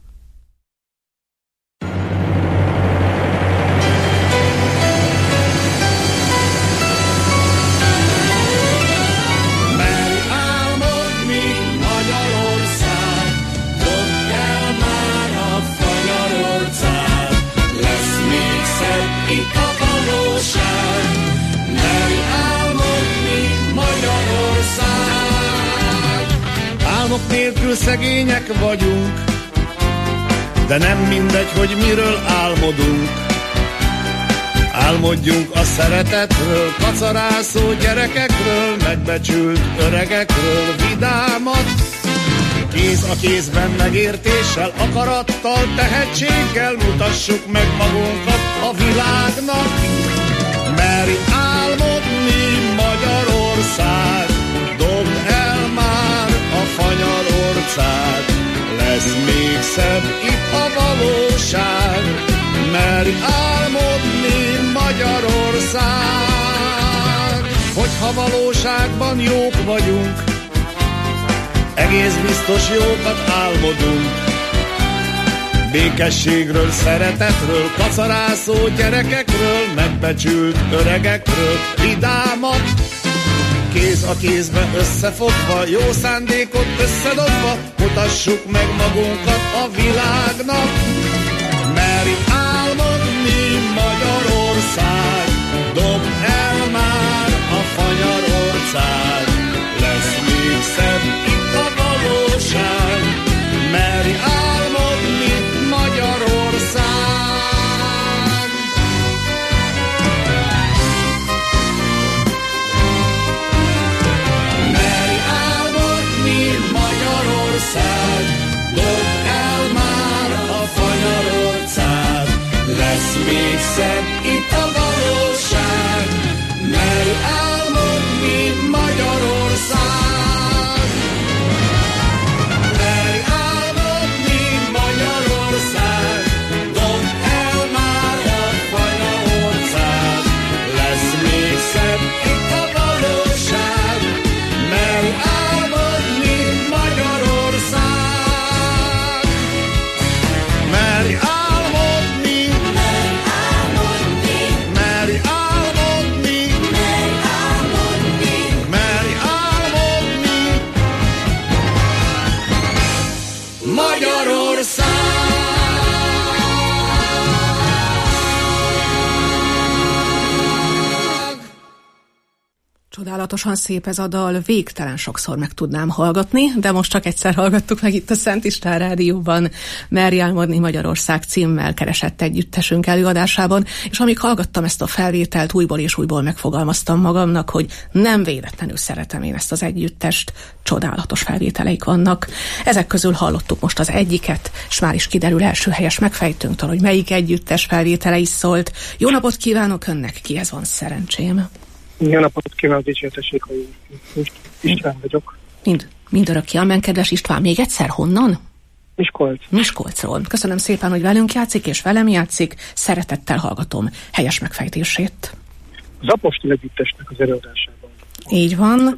Álmok nélkül szegények vagyunk, de nem mindegy, hogy miről álmodunk. Álmodjunk a szeretetről, kacarászó gyerekekről, megbecsült öregekről, vidámat. Kéz a kézben megértéssel, akarattal, tehetséggel mutassuk meg magunkat a világnak. Merj álmodni Magyarország, dobd el már a fanyalorcád, lesz még szebb itt a valóság. Merj álmodni Magyarország, hogyha valóságban jók vagyunk, egész biztos jókat álmodunk. Békességről, szeretetről, kacarászó gyerekekről, megbecsült öregekről, vidámat. Kéz a kézbe összefogva, jó szándékot összedobva, mutassuk meg magunkat a világnak. Merj álmodni Magyarország, dobd el már a fanyalorcád, lesz még szebb itt a valóság. Merj álmodni Magyarország. Merj álmodni Magyarország, dobd el már a fanyalorcád, lesz még szebb itt a valóság. Merj álmodni Magyarország. Merj álmodni Magyarország, dobd el már a fanyalorcád, lesz még szebb itt a valóság. Merj álmodni Magyarország. Merj álmodni, merj álmodni, merj álmodni, merj álmodni, merj álmodni Magyarország. Csodálatosan szép ez a dal, végtelen sokszor meg tudnám hallgatni, de most csak egyszer hallgattuk meg itt a Szent István Rádióban, Merj álmodni Magyarország címmel keresett együttesünk előadásában, és amíg hallgattam ezt a felvételt, újból és újból megfogalmaztam magamnak, hogy nem véletlenül szeretem én ezt az együttest, csodálatos felvételeik vannak. Ezek közül hallottuk most az egyiket, és már is kiderül első helyes megfejtőnktől, hogy melyik együttes felvétele is szólt. Jó napot kívánok önnek, kihez van szerencsém? Jó napot kívánok, dicsértessék, hogy István vagyok. Mind, mindörökké amen, kedves István. Még egyszer honnan? Miskolc. Miskolcról. Köszönöm szépen, hogy velünk játszik, és velem játszik. Szeretettel hallgatom helyes megfejtését. Az Apostol együttesnek az előadásában. Így van.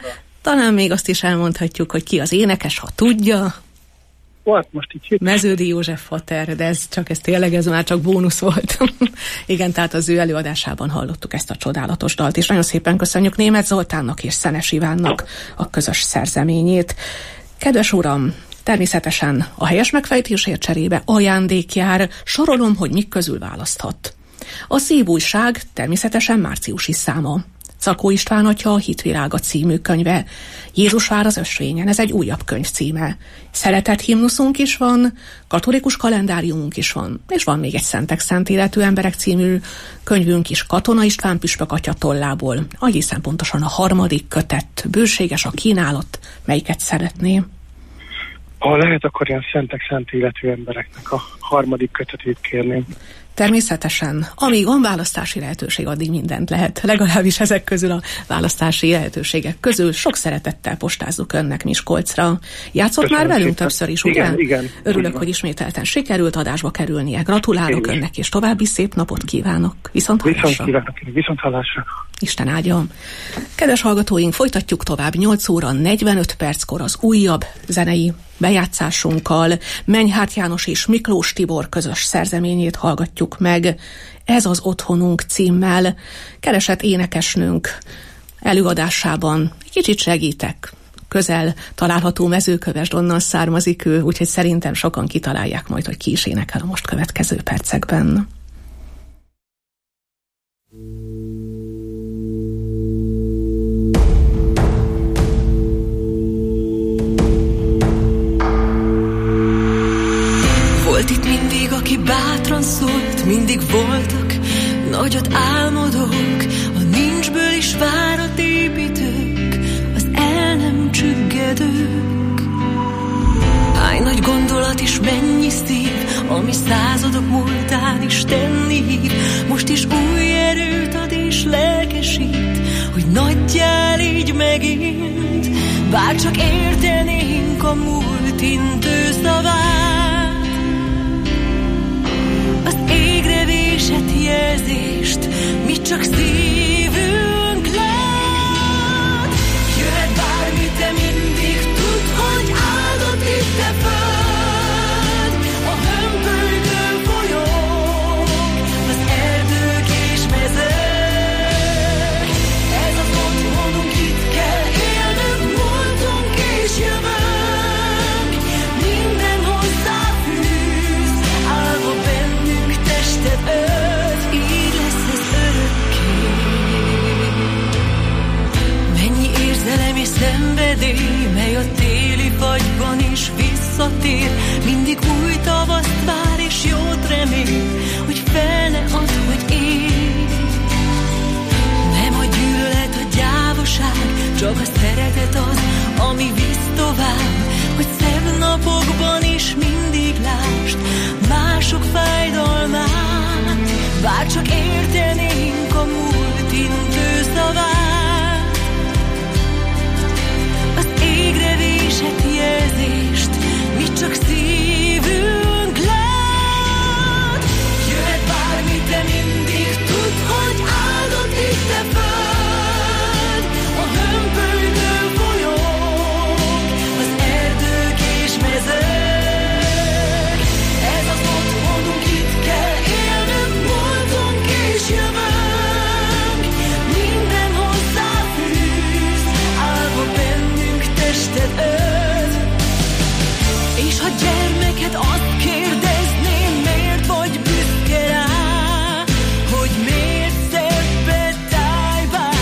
Talán még azt is elmondhatjuk, hogy ki az énekes, ha tudja. Hát most így Meződi József Fater, de ez csak ez tényleg, ez már csak bónusz volt. Igen, tehát az ő előadásában hallottuk ezt a csodálatos dalt, és nagyon szépen köszönjük Németh Zoltánnak és Szenes Ivánnak a közös szerzeményét. Kedves uram, természetesen a helyes megfejtésért cserébe ajándék jár, sorolom, hogy mik közül választhat. A Szívújság természetesen márciusi száma. Szakó István atya a Hitvirága című könyve. Jézus vár az ösvényen, ez egy újabb könyv címe. Szeretett himnuszunk is van, katolikus kalendáriumunk is van, és van még egy Szentek szent életű emberek című könyvünk is Katona István püspök atya tollából. Egészen pontosan a harmadik kötet, bőséges a kínálat, melyiket szeretné? Ha lehet, akkor ilyen Szentek szent életű embereknek a harmadik kötetét kérném. Természetesen, amíg van választási lehetőség, addig mindent lehet. Legalábbis ezek közül a választási lehetőségek közül sok szeretettel postázzuk önnek Miskolcra. Játszott Köszönöm már velünk szépen. Többször is, ugye? Igen, igen. Örülök, hogy ismételten sikerült adásba kerülnie. Gratulálok Én önnek, és további szép napot kívánok. Viszont hallásra. Viszont kívánok, viszont hallásra. Isten áldjon. Kedves hallgatóink, folytatjuk tovább nyolc óra negyvenöt perckor az újabb zenei bejátszásunkkal. Menyhárt János és Miklós Tibor közös szerzeményét hallgatjuk meg. Ez az Otthonunk címmel. Keresett énekesnőnk előadásában egy kicsit segítek. Közel található Mezőkövesd, onnan származik ő, úgyhogy szerintem sokan kitalálják majd, hogy ki is énekel a most következő percekben. Volt itt mindig, aki bátran szólt, mindig voltak nagyot álmodók, a nincsből is várat építők, az el nem csüggedők. Hány nagy gondolat is mennyi szív, ami századok múltán is tenni hív, most is új erőt ad és lelkesít, hogy nagyjá légy megint, bárcsak értenénk a múlt intő szavát. Az égre vésett jelzést, mi csak szívünk lát. Jöhet bármi, te mindig tudd, hogy áldott itt a föld, a hömpölygő folyók, az erdők és mezők. Ez az otthonunk, itt kell élnünk, múltunk és jövőnk. Minden hozzáfűz, állva bennünk testet ölt, így lesz ez örökké. Mennyi érzelem és szenvedély, mely a téli fagyban is visszatér, mindig új tavaszt vár és jót remél, hogy fel ne add, hogy él. Nem a gyűlölet, a gyávaság, csak a szeretet az, ami visz tovább, hogy szebb napokban is mindig lásd mások fájdalmát, bárcsak értenénk a múlt intő szavát. Az égre vésett jelzést, mi csak szívünk lát. Jöhet bármi, te mindig tudd, hogy áldott itt a föld, a hömpölygő folyók, az erdők és mezők. Ez az otthonunk, itt kell élnünk, múltunk és jövőnk. Minden hozzáfűz, állva bennünk testet ölt. És ha gyermeked azt kérdezném, miért vagy büszke rá, hogy miért szebbet állj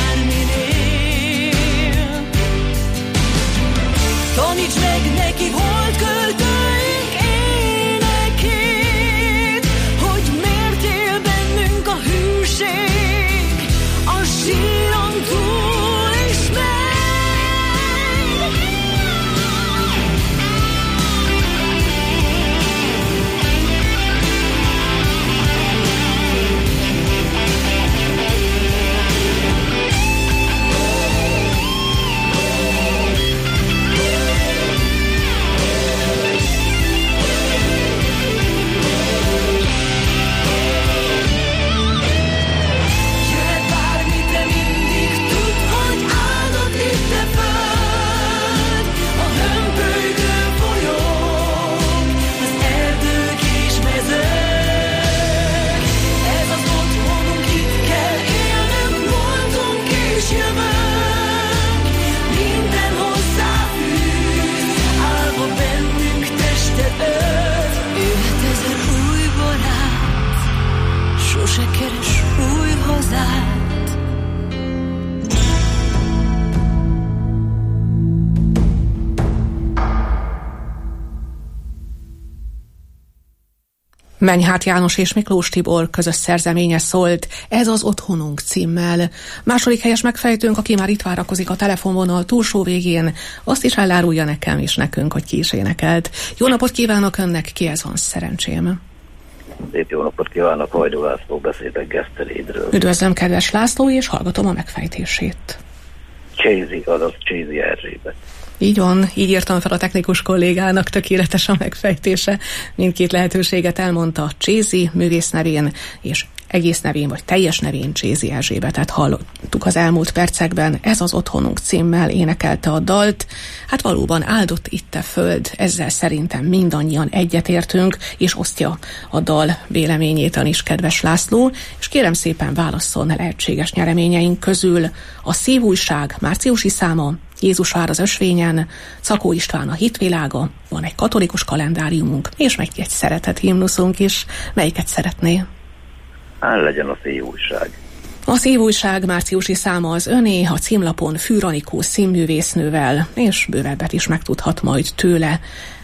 bárminél. Taníts meg neki holt költőink énekét, hogy miért él bennünk a hűség, a síron túl is megy. Menyhárt János és Miklós Tibor közös szerzeménye szólt, Ez az otthonunk címmel. Második helyes megfejtőnk, aki már itt várakozik a telefonvonal túlsó végén, azt is elárulja nekem és nekünk, hogy ki is énekelt. Jó napot kívánok önnek, kihez van szerencsém? Szép jó napot kívánok, Hajdó László, beszélek Gesztelédről. Üdvözlöm, kedves László, és hallgatom a megfejtését. Csézi, azaz Csézi Erzsébet. Így van, így írtam fel a technikus kollégának, tökéletes a megfejtése. Mindkét lehetőséget elmondta, Csézi művész nevén, és egész nevén, vagy teljes nevén Csézi Erzsébetet hallottuk az elmúlt percekben. Ez az otthonunk címmel énekelte a dalt. Hát valóban áldott itt a föld, ezzel szerintem mindannyian egyetértünk, és osztja a dal véleményét is, kedves László, és kérem szépen válasszon lehetséges nyereményeink közül a Szívújság márciusi száma, Jézus vár az ösvényen, Czakó István a hitvilága, van egy katolikus kalendáriumunk, és meg egy szeretet himnuszunk is. Melyiket szeretné? Hát legyen a Szívújság. A Szívújság márciusi száma az öné, a címlapon Fűr Anikó színművésznővel, és bővebbet is megtudhat majd tőle,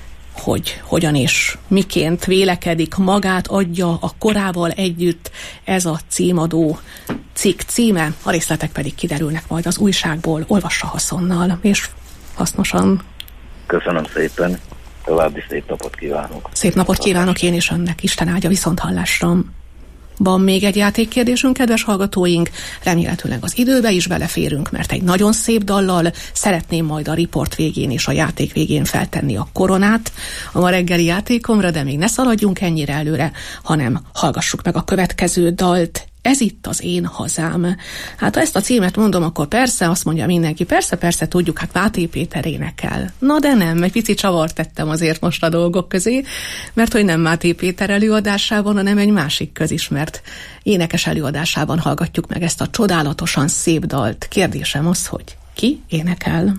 hogy hogyan és miként vélekedik, magát adja a korával együtt ez a címadó cikk címe, a részletek pedig kiderülnek majd az újságból, olvassa haszonnal és hasznosan. Köszönöm szépen, további szép napot kívánok. Szép napot kívánok én is önnek, Isten áldja, viszonthallásra. Van még egy játékkérdésünk, kedves hallgatóink, remélhetőleg az időbe is beleférünk, mert egy nagyon szép dallal szeretném majd a riport végén és a játék végén feltenni a koronát a ma reggeli játékomra, de még ne szaladjunk ennyire előre, hanem hallgassuk meg a következő dalt. Ez itt az én hazám. Hát ha ezt a címet mondom, akkor persze, azt mondja mindenki, persze, persze tudjuk, hát Máté Péter énekel. Na de nem, egy pici csavart tettem azért most a dolgok közé, mert hogy nem Máté Péter előadásában, hanem egy másik közismert énekes előadásában hallgatjuk meg ezt a csodálatosan szép dalt. Kérdésem az, hogy ki énekel?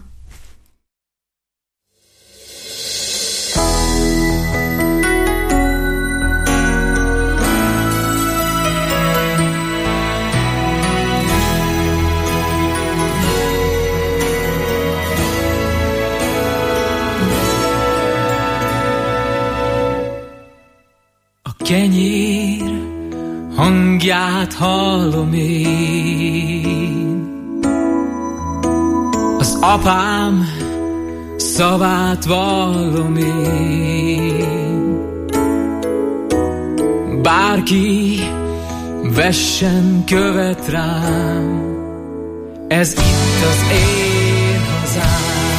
Kenyér hangját hallom én, az apám szavát vallom én. Bárki vessen követ rám, ez itt az én hazám.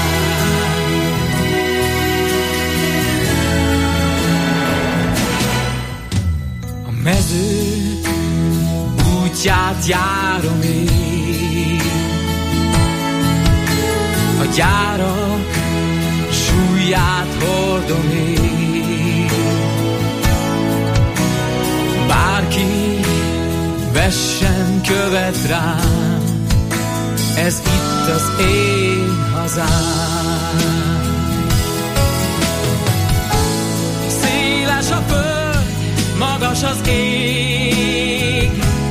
Mezők útját járom én, a gyárak súlyát hordom én. Bárki vessen követ rám, ez itt az én hazám. Széles a föld, magas az ég,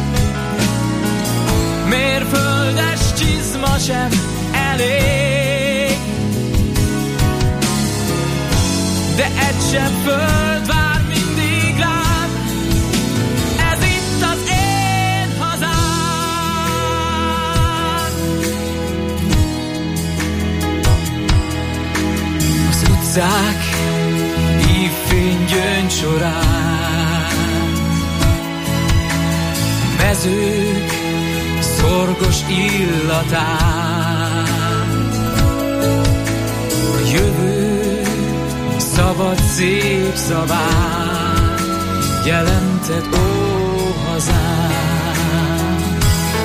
mérföldes csizma sem elég, de egy sem föld vár mindig rám, ez itt az én hazám. Az utcák ívfény gyöngy során, mezők szorgos illatán, a jövő szabad szép szavát jelented, ó hazám.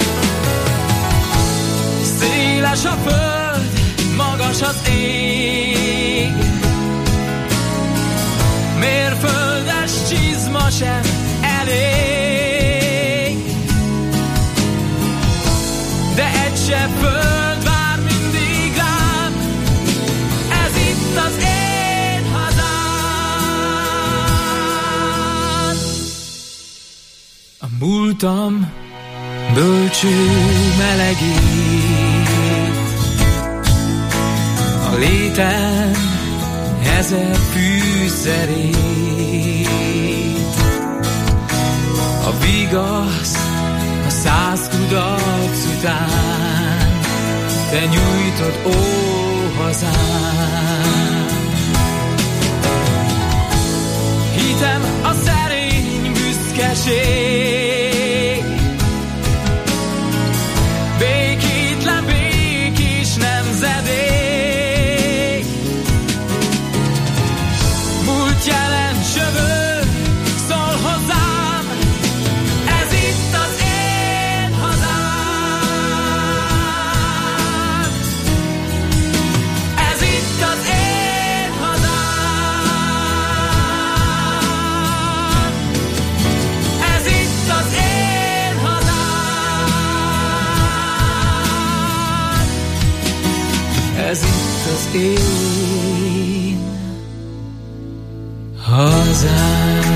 Széles a föld, magas az ég, mérföldes csizma sem elég, de egy se föld vár mindig rám, ez itt az én hazám. A múltam bölcső melegít, a létem ezer fűszerét, a vigasz a száz kudarc után, te nyújtod, ó hazám. Hitem a szerény büszkeség, békétlen békés nemzedék. Múlt jelen jövő szól hozzám, ez itt az én hazám. Ez itt az én hazám. Ez itt az én hazám. Ez itt az én hazám.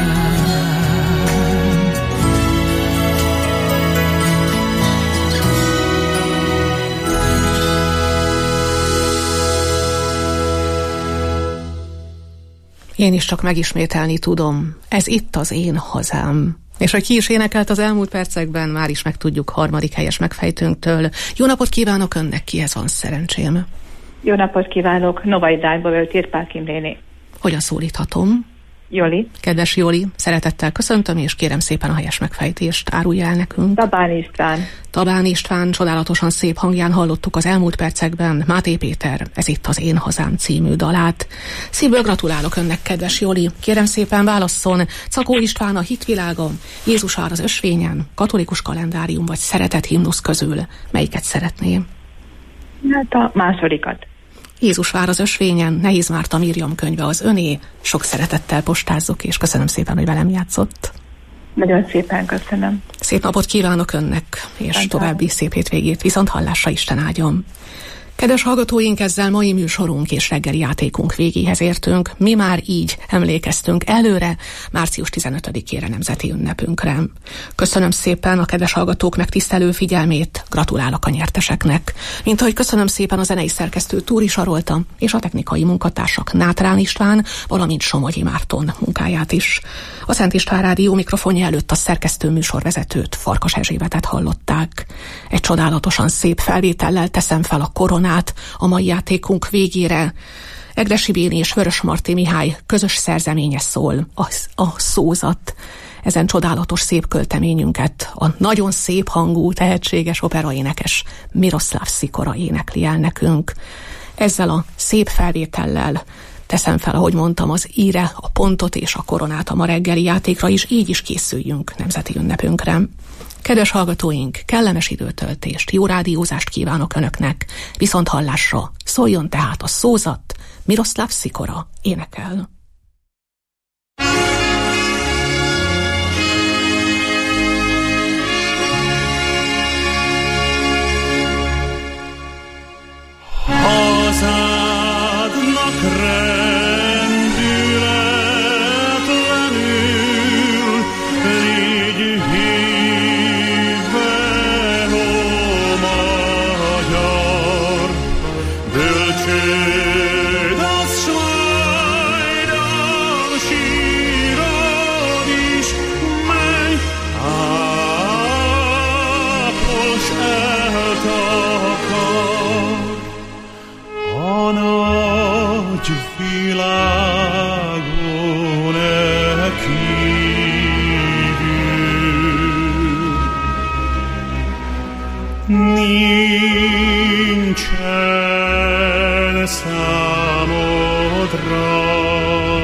Én is csak megismételni tudom, ez itt az én hazám. És hogy ki is énekelt az elmúlt percekben, már is megtudjuk harmadik helyes megfejtőnktől. Jó napot kívánok önnek, kihez van szerencsém? Jó napot kívánok, Novai Dájba Tirpál Imréné. Hogyan szólíthatom? Joli. Kedves Joli, szeretettel köszöntöm, és kérem szépen a helyes megfejtést árulja el nekünk. Tabán István. Tabán István csodálatosan szép hangján hallottuk az elmúlt percekben Máté Péter, ez itt az Én Hazám című dalát. Szívből gratulálok önnek, kedves Joli. Kérem szépen válasszon, Czakó István a Hitvilága, Jézusvár az ösvényen, katolikus kalendárium vagy szeretett himnusz közül. Melyiket szeretné? Hát a másodikat. Jézusvár az ösvényen, Nehéz Márta Mirjam könyve az öné. Sok szeretettel postázzuk, és köszönöm szépen, hogy velem játszott. Nagyon szépen köszönöm. Szép napot kívánok önnek, és Szépen további szép hétvégét. Viszont hallásra, Isten áldjon! Kedves hallgatóink, ezzel mai műsorunk és reggeli játékunk végéhez értünk. Mi már így emlékeztünk előre március tizenötödikére nemzeti ünnepünkre. Köszönöm szépen a kedves hallgatók megtisztelő figyelmét, gratulálok a nyerteseknek. Mint ahogy köszönöm szépen a zenei szerkesztő Túri Sarolta és a technikai munkatársak Nátrán István, valamint Somogyi Márton munkáját is. A Szent István Rádió mikrofonja előtt a szerkesztő műsorvezetőt, Farkas Erzsébetet hallották. Egy csodálatosan szép felvétellel teszem fel a koronát a mai játékunk végére. Egressy Béni és Vörös Marti Mihály közös szerzeménye szól, a, a szózat. Ezen csodálatos szép költeményünket a nagyon szép hangú, tehetséges operaénekes Miroszláv Szikora énekli el nekünk. Ezzel a szép felvétellel teszem fel, ahogy mondtam, az íre, a pontot és a koronát a ma reggeli játékra is, így is készüljünk nemzeti ünnepünkre. Kedves hallgatóink, kellemes időtöltést, jó rádiózást kívánok önöknek, viszont hallásra szóljon tehát a szózat, Miroszláv Szikora énekel. Hazádnak rendületlenül légy hívve, ó magyar, bölcsőd az sajnál sírod is, menj, ápols eltakar. A nagy világon elkívül nincsen számodra